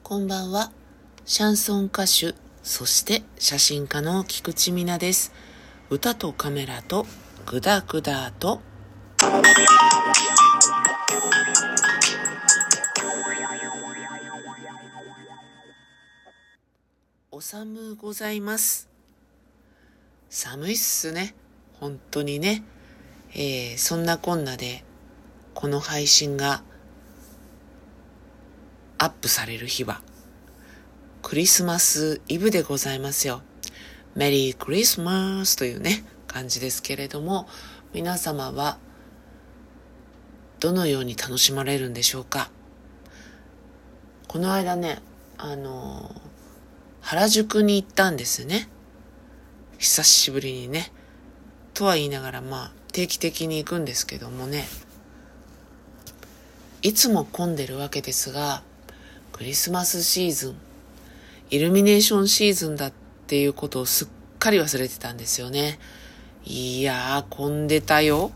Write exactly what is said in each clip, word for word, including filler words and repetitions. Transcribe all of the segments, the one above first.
こんばんは。シャンソン歌手、そして写真家の菊池美奈です。歌とカメラとグダグダとお寒ございます。寒いっすね。本当にね。えー、そんなこんなでこの配信がアップされる日はクリスマスイブでございますよ。メリークリスマスというね感じですけれども、皆様はどのように楽しまれるんでしょうか。この間ね、あの原宿に行ったんですね。久しぶりにね。とは言いながらまあ定期的に行くんですけどもね、いつも混んでるわけですが、クリスマスシーズン、イルミネーションシーズンだっていうことをすっかり忘れてたんですよね。いやー、混んでたよ。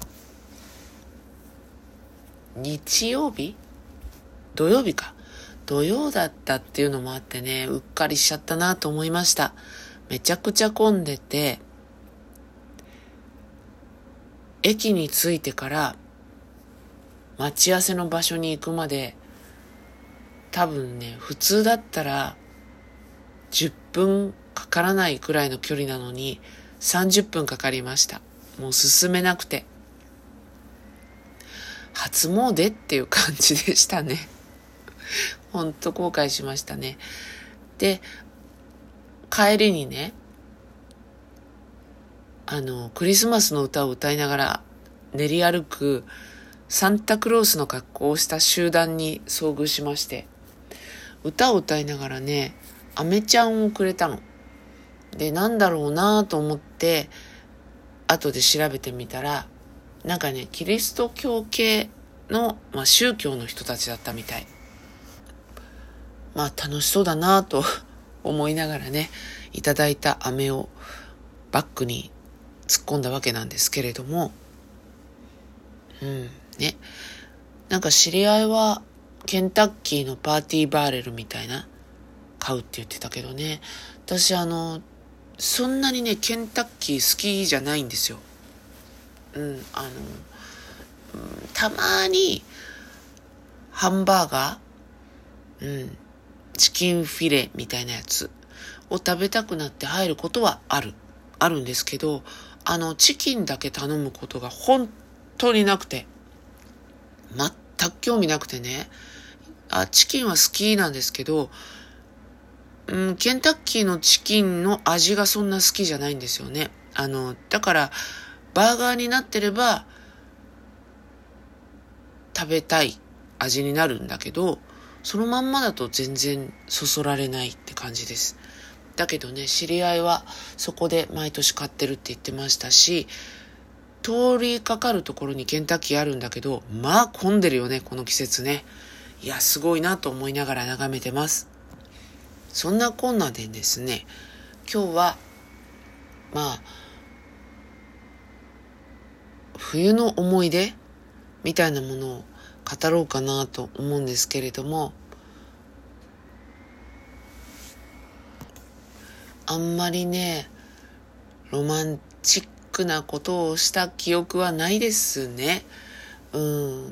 日曜日?土曜日か。土曜だったっていうのもあってね、うっかりしちゃったなと思いました。めちゃくちゃ混んでて、駅に着いてから待ち合わせの場所に行くまで、多分ね、普通だったらじゅっぷんかからないくらいの距離なのにさんじゅっぷんかかりました。もう進めなくて。初詣っていう感じでしたね。ほんと後悔しましたね。で、帰りにね、あの、クリスマスの歌を歌いながら練り歩くサンタクロースの格好をした集団に遭遇しまして、歌を歌いながらね、アメちゃんをくれたの。で、なんだろうなと思って、後で調べてみたら、なんかね、キリスト教系の、まあ、宗教の人たちだったみたい。まあ、楽しそうだなと思いながらね、いただいた飴をバッグに突っ込んだわけなんですけれども、うんね、なんか知り合いはケンタッキーのパーティーバーレルみたいな買うって言ってたけどね、私あのそんなにねケンタッキー好きじゃないんですよ。うんあの、うん、たまにハンバーガー、うん、チキンフィレみたいなやつを食べたくなって入ることはあるあるんですけど、あのチキンだけ頼むことが本当になくて、全く興味なくてね、あチキンは好きなんですけど、うん、ケンタッキーのチキンの味がそんな好きじゃないんですよね。あのだからバーガーになってれば食べたい味になるんだけど、そのまんまだと全然そそられないって感じです。だけどね、知り合いはそこで毎年買ってるって言ってましたし、通りかかるところにケンタッキーあるんだけど、まあ混んでるよね、この季節ね。いや、すごいなと思いながら眺めてます。そんなこんなでですね、今日は、まあ、冬の思い出みたいなものを語ろうかなと思うんですけれども、あんまりね、ロマンチックなことをした記憶はないですね。うん、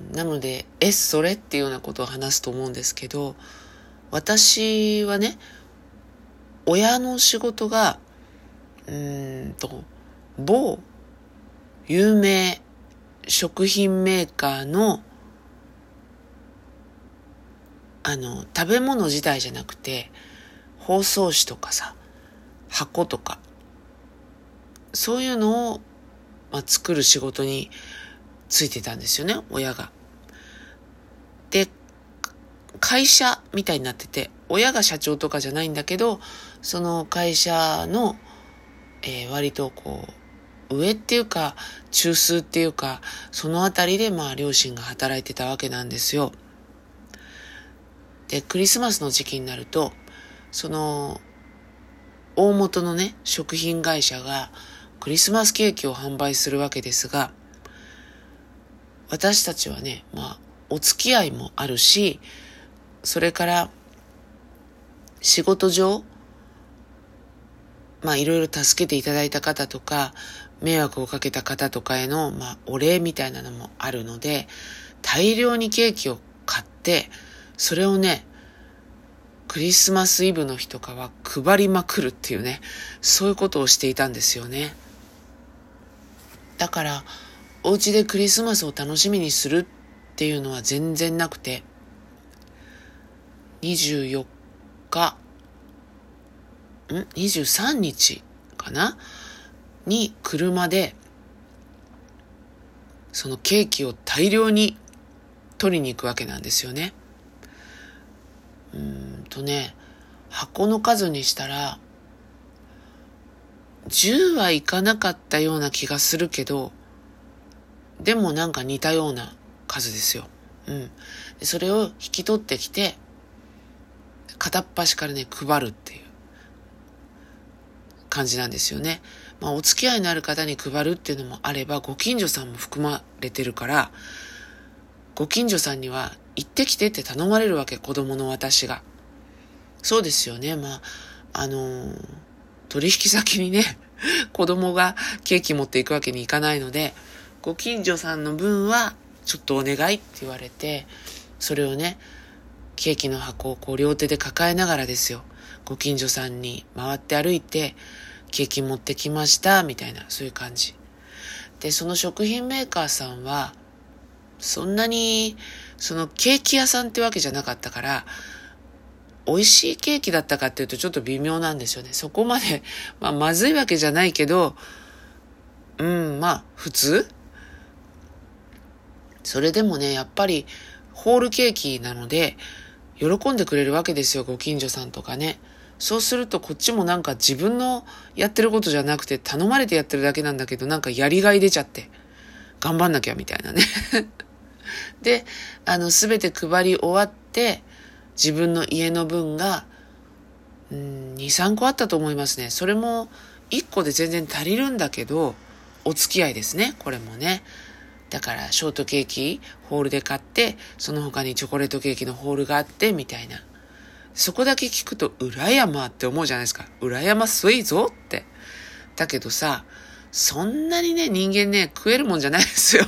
なので、え、それっていうようなことを話すと思うんですけど、私はね、親の仕事が、うーんと、某有名食品メーカーの、あの、食べ物自体じゃなくて、包装紙とかさ、箱とか、そういうのを、まあ、作る仕事についてたんですよね、親が。で、会社みたいになってて、親が社長とかじゃないんだけど、その会社の、えー、割とこう、上っていうか、中枢っていうか、そのあたりでまあ両親が働いてたわけなんですよ。で、クリスマスの時期になると、その、大元のね、食品会社がクリスマスケーキを販売するわけですが、私たちはね、まあ、お付き合いもあるし、それから仕事上、まあいろいろ助けていただいた方とか、迷惑をかけた方とかへの、まあお礼みたいなのもあるので、大量にケーキを買って、それをね、クリスマスイブの日とかは配りまくるっていうね、そういうことをしていたんですよね。だから、お家でクリスマスを楽しみにするっていうのは全然なくて、にじゅうよっか、ん ?にじゅうさんにちかなに車で、そのケーキを大量に取りに行くわけなんですよね。うーんとね、箱の数にしたら、じゅうはいかなかったような気がするけど、でもなんか似たような数ですよ。うん。でそれを引き取ってきて、片っ端からね、配るっていう感じなんですよね。まあ、お付き合いのある方に配るっていうのもあれば、ご近所さんも含まれてるから、ご近所さんには行ってきてって頼まれるわけ、子供の私が。そうですよね。まあ、あのー、取引先にね、子供がケーキ持っていくわけにいかないので、ご近所さんの分はちょっとお願いって言われて、それをね、ケーキの箱をこう両手で抱えながらですよ、ご近所さんに回って歩いて、ケーキ持ってきましたみたいな、そういう感じで、その食品メーカーさんはそんなにそのケーキ屋さんってわけじゃなかったから、美味しいケーキだったかっていうとちょっと微妙なんですよね。そこまで、まあ、まずいわけじゃないけど、うん、まあ普通。それでもね、やっぱりホールケーキなので喜んでくれるわけですよ、ご近所さんとかね。そうするとこっちもなんか自分のやってることじゃなくて頼まれてやってるだけなんだけど、なんかやりがい出ちゃって頑張んなきゃみたいなねで、あのすべて配り終わって自分の家の分がうん、に、さんこあったと思いますね。それもいっこで全然足りるんだけど、お付き合いですね、これもね。だからショートケーキホールで買って、その他にチョコレートケーキのホールがあってみたいな。そこだけ聞くと羨まって思うじゃないですか。羨ますいぞって。だけどさ、そんなにね、人間ね、食えるもんじゃないですよ。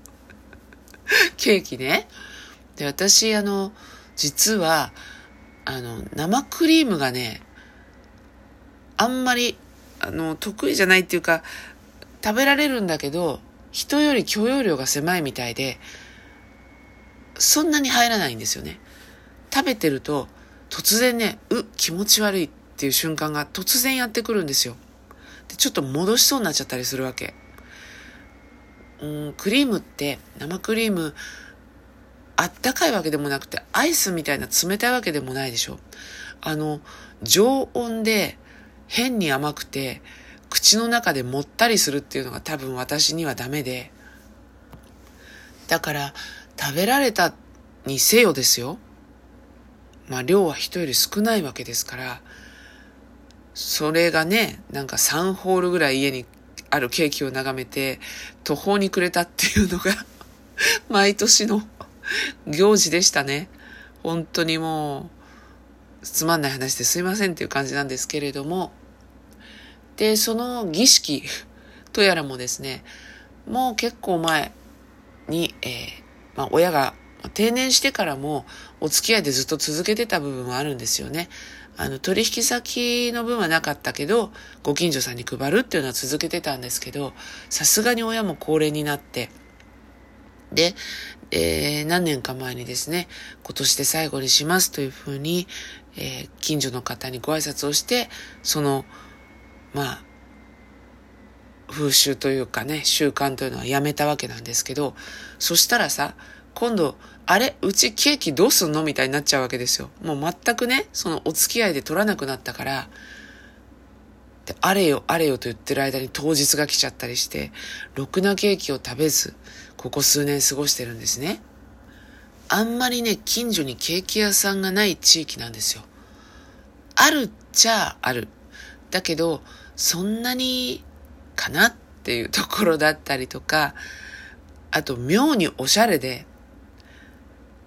ケーキね。で、私、あの、実は、あの、生クリームがね、あんまり、あの、得意じゃないっていうか、食べられるんだけど、人より許容量が狭いみたいで、そんなに入らないんですよね。食べてると、突然ね、う、気持ち悪いっていう瞬間が突然やってくるんですよ。で、ちょっと戻しそうになっちゃったりするわけ。うん、クリームって、生クリーム、あったかいわけでもなくて、アイスみたいな冷たいわけでもないでしょ。あの、常温で変に甘くて、口の中でもったりするっていうのが多分私にはダメで。だから、食べられたにせよですよ。まあ量は人より少ないわけですから、それがね、なんかさんホールぐらい家にあるケーキを眺めて、途方に暮れたっていうのが、毎年の行事でしたね。本当にもう、つまんない話ですいませんっていう感じなんですけれども。で、その儀式とやらもですね、もう結構前に、えー、まあ親が定年してからもお付き合いでずっと続けてた部分はあるんですよね。あの、取引先の分はなかったけど、ご近所さんに配るっていうのは続けてたんですけど、さすがに親も高齢になって、で、えー、何年か前にですね、今年で最後にしますというふうに、えー、近所の方にご挨拶をして、その、まあ、風習というかね、習慣というのはやめたわけなんですけど、そしたらさ、今度、あれうちケーキどうすんのみたいになっちゃうわけですよ。もう全くね、そのお付き合いで取らなくなったから、で、あれよあれよと言ってる間に当日が来ちゃったりして、ろくなケーキを食べず、ここ数年過ごしてるんですね。あんまりね、近所にケーキ屋さんがない地域なんですよ。あるっちゃある。だけど、そんなにかなっていうところだったりとか、あと妙におしゃれで、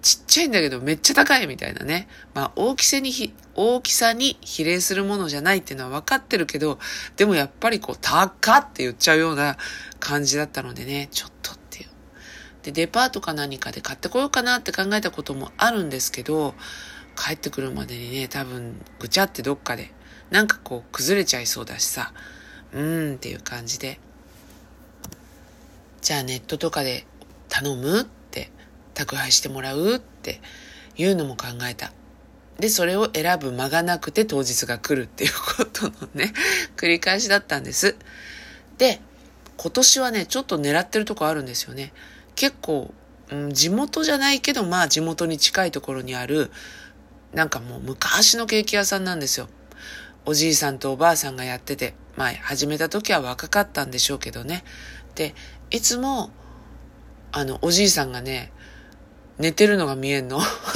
ちっちゃいんだけどめっちゃ高いみたいなね。まあ大きさにひ、大きさに比例するものじゃないっていうのは分かってるけど、でもやっぱりこう、高って言っちゃうような感じだったのでね、ちょっとっていう。で、デパートか何かで買ってこようかなって考えたこともあるんですけど、帰ってくるまでにね、多分ぐちゃってどっかで、なんかこう崩れちゃいそうだしさ、うーんっていう感じで。じゃあネットとかで頼むって、宅配してもらうっていうのも考えた。で、それを選ぶ間がなくて当日が来るっていうことのね、繰り返しだったんです。で、今年はね、ちょっと狙ってるとこあるんですよね。結構、うん、地元じゃないけど、まあ地元に近いところにある、なんかもう昔のケーキ屋さんなんですよ。おじいさんとおばあさんがやってて、まあ始めた時は若かったんでしょうけどね。で、いつも、あの、おじいさんがね、寝てるのが見えんの。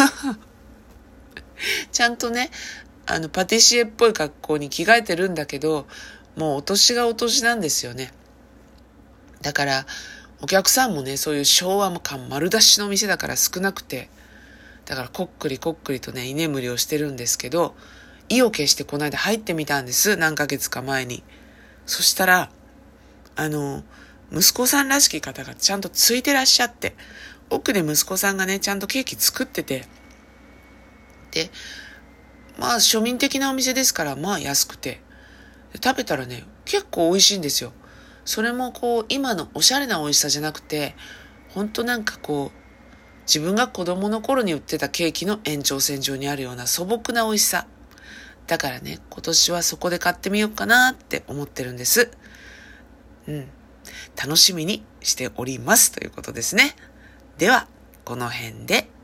ちゃんとね、あの、パティシエっぽい格好に着替えてるんだけど、もうお年がお年なんですよね。だから、お客さんもね、そういう昭和感丸出しの店だから少なくて、だからこっくりこっくりとね、居眠りをしてるんですけど、意を決してこの間入ってみたんです。何ヶ月か前に。そしたら、あの、息子さんらしき方がちゃんとついてらっしゃって、奥で息子さんがね、ちゃんとケーキ作ってて、で、まあ庶民的なお店ですから、まあ安くて、食べたらね、結構美味しいんですよ。それもこう、今のおしゃれな美味しさじゃなくて、ほんとなんかこう、自分が子供の頃に売ってたケーキの延長線上にあるような素朴な美味しさ。だからね、今年はそこで買ってみようかなって思ってるんです。うん。楽しみにしておりますということですね。では、この辺で。